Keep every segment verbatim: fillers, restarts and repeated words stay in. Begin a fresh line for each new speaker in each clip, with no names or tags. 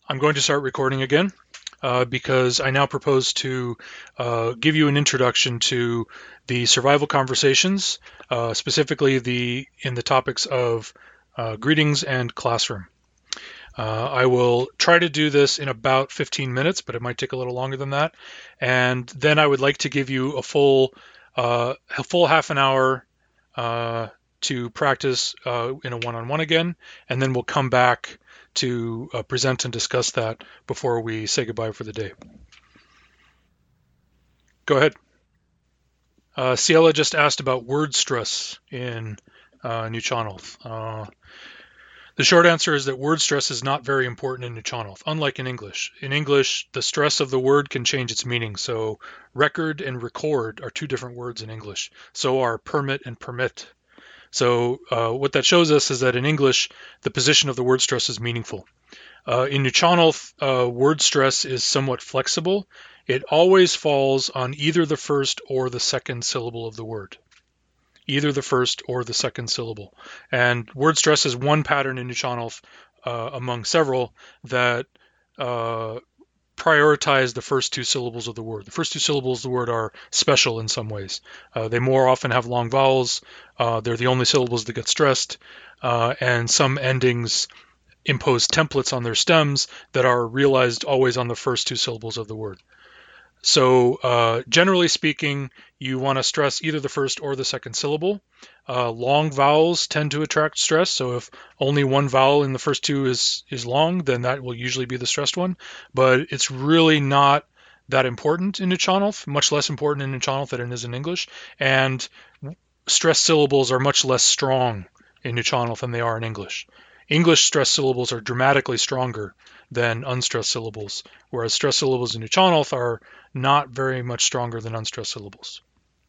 I'm going to start recording again uh, because I now propose to uh, give you an introduction to the survival conversations, uh, specifically the in the topics of uh, greetings and classroom. Uh, I will try to do this in about fifteen minutes, but it might take a little longer than that. And then I would like to give you a full, uh, a full half an hour uh, to practice uh, in a one-on-one again, and then we'll come back to uh, present and discuss that before we say goodbye for the day. Go ahead. Uh, Ciela just asked about word stress in uh, Nuu-chah-nulth. Uh, The short answer is that word stress is not very important in Nuu-chah-nulth, unlike in English. In English, the stress of the word can change its meaning. So record and record are two different words in English. So are permit and permit. So uh, what that shows us is that in English, the position of the word stress is meaningful. Uh, in Nuu-chah-nulth, uh, word stress is somewhat flexible. It always falls on either the first or the second syllable of the word. Either the first or the second syllable. And word stress is one pattern in Nuu-chah-nulth uh, among several that uh, prioritize the first two syllables of the word. The first two syllables of the word are special in some ways. Uh, they more often have long vowels. Uh, they're the only syllables that get stressed. Uh, and some endings impose templates on their stems that are realized always on the first two syllables of the word. So uh, generally speaking, you want to stress either the first or the second syllable. Uh, long vowels tend to attract stress. So if only one vowel in the first two is, is long, then that will usually be the stressed one. But it's really not that important in Nuu-chah-nulth, much less important in Nuu-chah-nulth than it is in English. And stressed syllables are much less strong in Nuu-chah-nulth than they are in English. English stressed syllables are dramatically stronger than unstressed syllables, whereas stressed syllables in Nuu-chah-nulth are not very much stronger than unstressed syllables.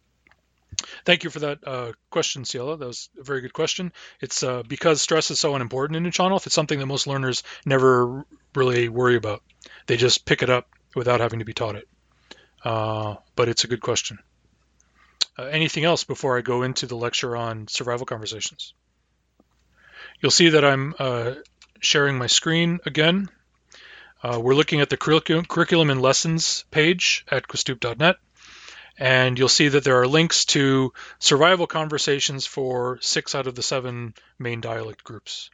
Thank you for that uh, question, Ciela. That was a very good question. It's uh, because stress is so unimportant in Nuu-chah-nulth, it's something that most learners never really worry about. They just pick it up without having to be taught it. Uh, but it's a good question. Uh, anything else before I go into the lecture on survival conversations? You'll see that I'm uh, sharing my screen again. Uh, we're looking at the curriculum, curriculum and lessons page at Quistoop dot net, and you'll see that there are links to survival conversations for six out of the seven main dialect groups.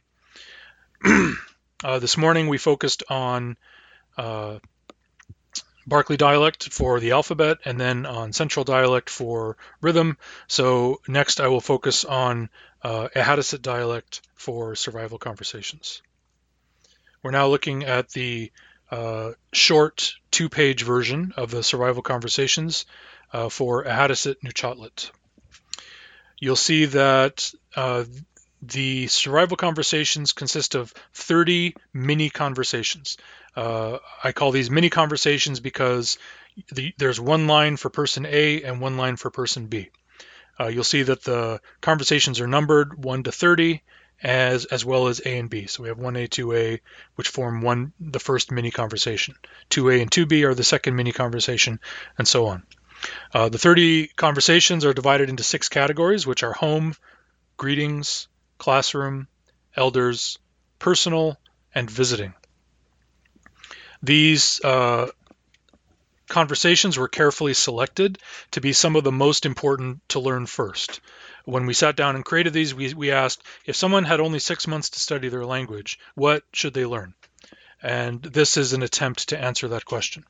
uh, this morning we focused on uh, Barclay dialect for the alphabet, and then on Central dialect for rhythm. So next I will focus on uh, Ihaddishit dialect for survival conversations. We're now looking at the uh, short two-page version of the survival conversations uh, for Ihaddishit Nuchatlit. You'll see that uh, the survival conversations consist of thirty mini conversations. Uh, I call these mini conversations because the, there's one line for person A and one line for person B. Uh, you'll see that the conversations are numbered one to thirty, as as well as A and B. So we have one A, two A, which form one the first mini conversation. two A and two B are the second mini conversation, and so on. Uh, the thirty conversations are divided into six categories, which are home, greetings, classroom, elders, personal, and visiting. These uh, conversations were carefully selected to be some of the most important to learn first. When we sat down and created these, we, we asked, if someone had only six months to study their language, what should they learn? And this is an attempt to answer that question.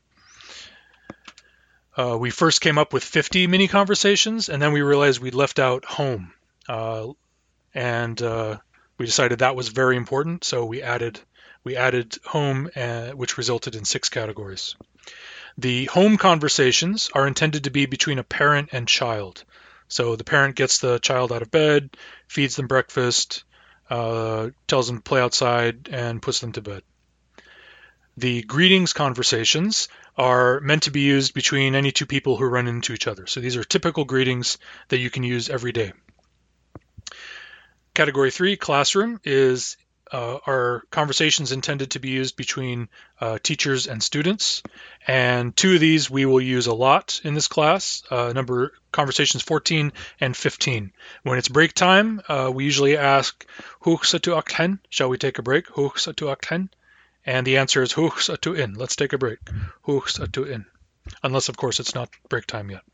Uh, we first came up with fifty mini conversations, and then we realized we'd left out home. Uh, and uh, we decided that was very important, so we added we added home, uh, which resulted in six categories. The home conversations are intended to be between a parent and child. So the parent gets the child out of bed, feeds them breakfast, uh, tells them to play outside, and puts them to bed. The greetings conversations are meant to be used between any two people who run into each other. So these are typical greetings that you can use every day. Category three, classroom, is uh, are conversations intended to be used between uh, teachers and students. And two of these we will use a lot in this class, uh, number conversations fourteen and fifteen. When it's break time, uh, we usually ask, Huch sa tu akhen? Shall we take a break? Huch sa tu akhen? And the answer is Huchs atu'in. Let's take a break. Huchs atu'in. Unless, of course, it's not break time yet.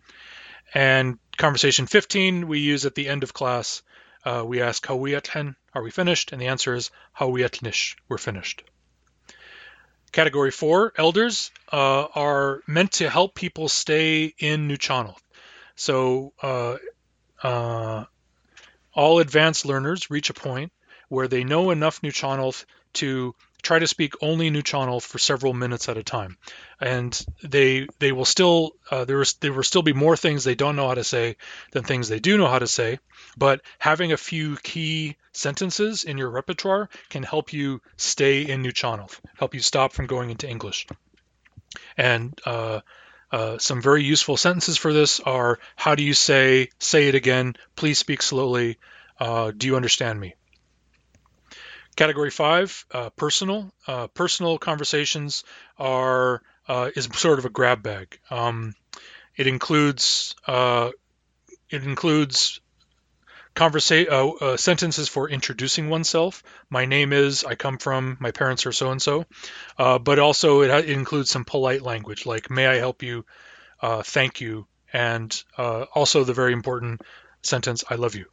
And conversation fifteen, we use at the end of class. Uh, we ask, Hawiyathen, are we finished? And the answer is Hawiyatnish, we're finished. Category four, elders uh, are meant to help people stay in Nuchanoth. So uh, uh, all advanced learners reach a point where they know enough Nuchanoth to try to speak only Nuchanoth for several minutes at a time, and they they will still uh, there is, there will still be more things they don't know how to say than things they do know how to say. But having a few key sentences in your repertoire can help you stay in Nuchanoth, help you stop from going into English. And uh, uh, some very useful sentences for this are: how do you say? Say it again. Please speak slowly. Uh, do you understand me? Category five, uh, personal. Uh, personal conversations are uh, is sort of a grab bag. Um, it includes uh, it includes conversa- uh, uh, sentences for introducing oneself. My name is. I come from. My parents are so and so. But also it, ha- it includes some polite language like "May I help you?" Uh, "Thank you," and uh, also the very important sentence "I love you."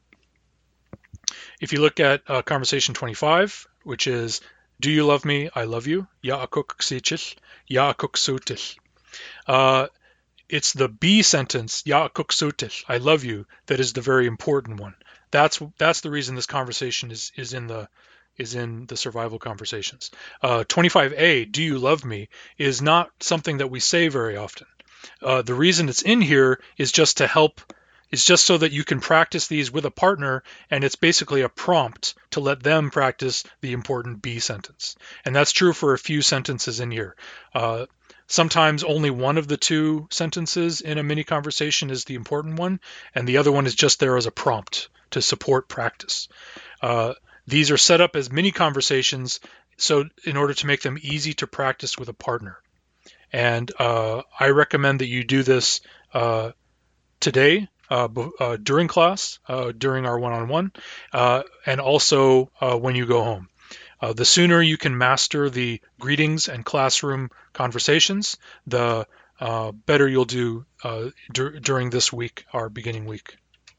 If you look at uh, conversation twenty-five, which is, do you love me? I love you. Ya akuk sichil, ya akuk sutil. Uh, it's the B sentence, ya akuk sutil, I love you, that is the very important one. That's that's the reason this conversation is is in the is in the survival conversations. Uh, twenty-five A, do you love me, is not something that we say very often. Uh, the reason it's in here is just to help. It's just so that you can practice these with a partner, and it's basically a prompt to let them practice the important B sentence. And that's true for a few sentences in here. Uh, sometimes only one of the two sentences in a mini conversation is the important one, and the other one is just there as a prompt to support practice. Uh, these are set up as mini conversations, so in order to make them easy to practice with a partner. And uh, I recommend that you do this uh, today, uh, uh, during class, uh, during our one-on-one, uh, and also uh, when you go home. Uh, the sooner you can master the greetings and classroom conversations, the uh, better you'll do uh, dur- during this week, our beginning week.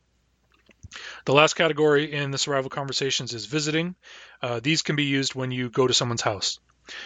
The last category in the survival conversations is visiting. Uh, these can be used when you go to someone's house.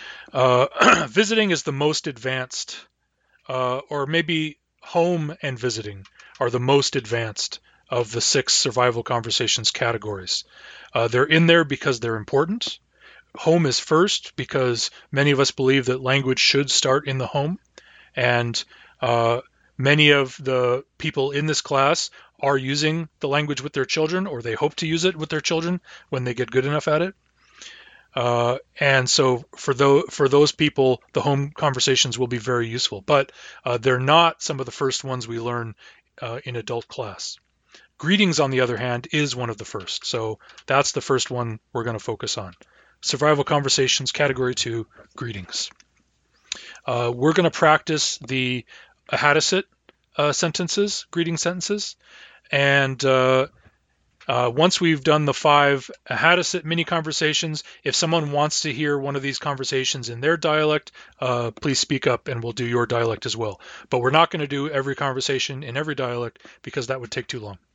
Uh, visiting is the most advanced, uh, or maybe home and visiting are the most advanced of the six survival conversations categories. Uh, they're in there because they're important. Home is first because many of us believe that language should start in the home, and uh, many of the people in this class are using the language with their children, or they hope to use it with their children when they get good enough at it. Uh, and so for those for those people, the home conversations will be very useful, but uh, they're not some of the first ones we learn uh, in adult class. Greetings, on the other hand, is one of the first, so that's the first one we're going to focus on. Survival conversations, category two, greetings. Uh, we're going to practice the Ahadicit uh, sentences, greeting sentences, and uh, Uh, once we've done the five Ahadicit mini conversations, if someone wants to hear one of these conversations in their dialect, uh, please speak up and we'll do your dialect as well. But we're not going to do every conversation in every dialect because that would take too long.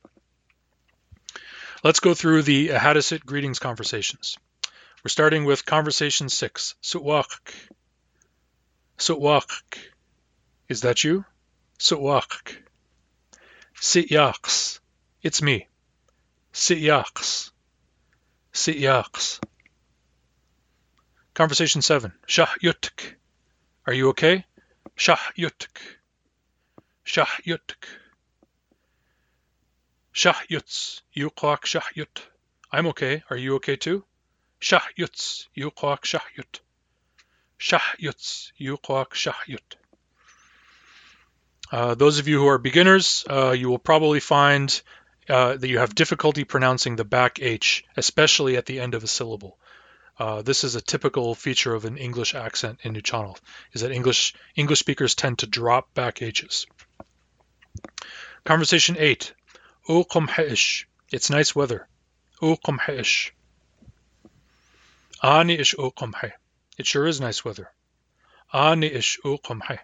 Let's go through the Ahadicit greetings conversations. We're starting with conversation six. Sutwak. Sutwak. Is that you? Sutwak. Sityaks. It's me. Sityaks. Sityaks. Conversation seven. Shah yutuk. Are you okay? Shah yutuk. Shah yutuk. Shah yuts. Yuqaq shah yut. I'm okay. Are you okay too? Shah yuts. Yuqaq shah yut. Shah yuts. Yuqaq shah yut. Uh, those of you who are beginners, uh, you will probably find uh, that you have difficulty pronouncing the back H, especially at the end of a syllable. Uh, this is a typical feature of an English accent in Nuchanoth, is that English English speakers tend to drop back H's. Conversation eight. O qumhaish. It's nice weather. O qumhaish. Ani ish o qumhay. It sure is nice weather. Ani ish uqamhay.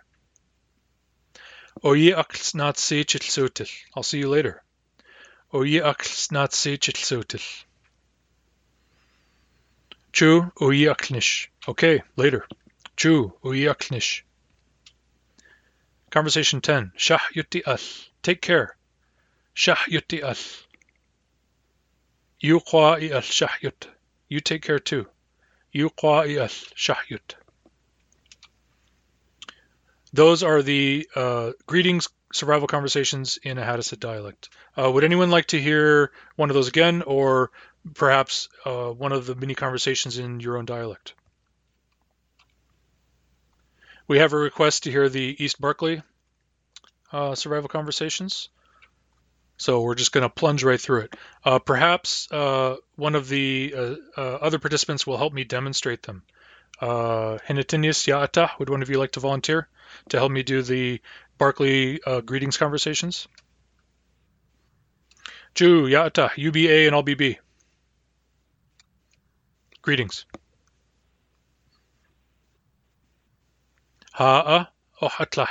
Oyi akl not see chitsutil. I'll see you later. Oyi akl not see chitsutil. Chu oyi aklnish. Okay, later. Chu oyi aklnish. Conversation ten. Shah yutti al. Take care. Shah yutti al. You qua i al shah yut. You take care too. You qua i al shah yut. Those are the uh, greetings survival conversations in a Hadisat dialect. Uh, would anyone like to hear one of those again, or perhaps uh, one of the mini conversations in your own dialect? We have a request to hear the East Berkeley uh, survival conversations, so we're just going to plunge right through it. Uh, perhaps uh, one of the uh, uh, other participants will help me demonstrate them. Uh, Henetinius Yaata, would one of you like to volunteer to help me do the Berkeley uh, greetings conversations? Ju, Yaata, you be A and I'll be B. Greetings. Ha'a ohatlah.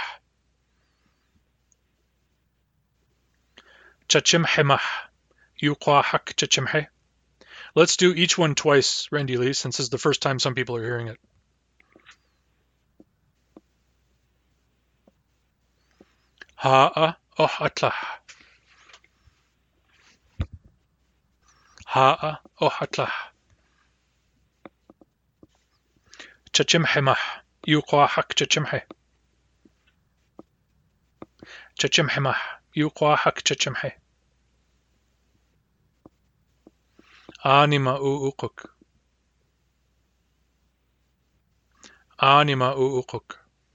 Chachimhemah. Yuqwa hak chachimhe. Let's do each one twice, Randy Lee, since this is the first time some people are hearing it. Ha'a ohatlah. Ha'a ohatlah. Chachimhemah. Yuqwa hak chachimhe. Chachimhemah. Yuqwa hak chachimhe. Anima u'uquk. Anima u'uquk.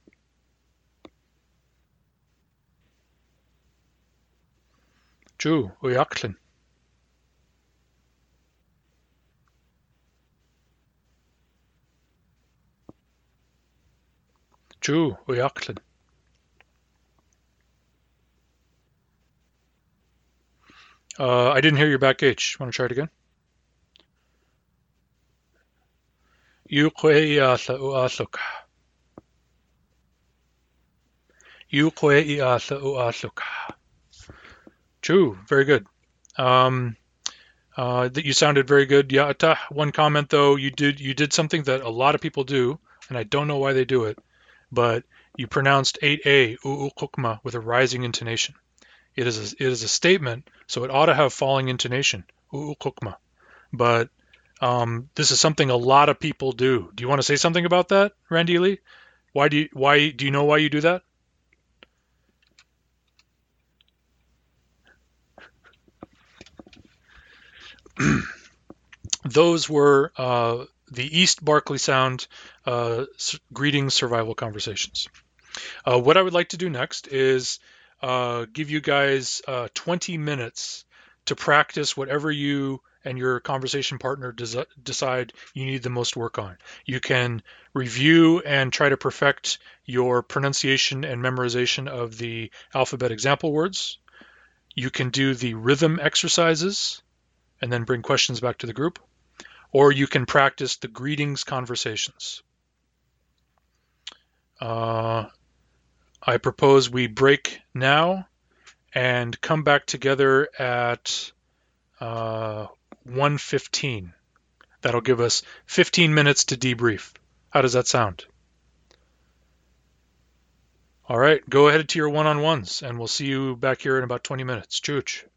Ju uyaklin. Ju uyaklin. Uh, I didn't hear your back H. Want to try it again? Yuqwe'iyatha u'athuk. Yuqwe'iyatha u'athuk. True, very good. Um, uh, that you sounded very good, Ya'ata. One comment though, you did you did something that a lot of people do, and I don't know why they do it, but you pronounced eight A u'ukukma with a rising intonation. It is a, it is a statement, so it ought to have falling intonation, u'ukukma. But um, this is something a lot of people do. Do you want to say something about that, Randy Lee? Why do you why do you know why you do that? Those were uh, the East Berkeley Sound uh, greetings survival conversations. Uh, what I would like to do next is uh, give you guys uh, twenty minutes to practice whatever you and your conversation partner des- decide you need the most work on. You can review and try to perfect your pronunciation and memorization of the alphabet example words. You can do the rhythm exercises and then bring questions back to the group. Or you can practice the greetings conversations. Uh, I propose we break now and come back together at uh, one fifteen. That'll give us fifteen minutes to debrief. How does that sound? All right, go ahead to your one-on-ones, and we'll see you back here in about twenty minutes. Chooch.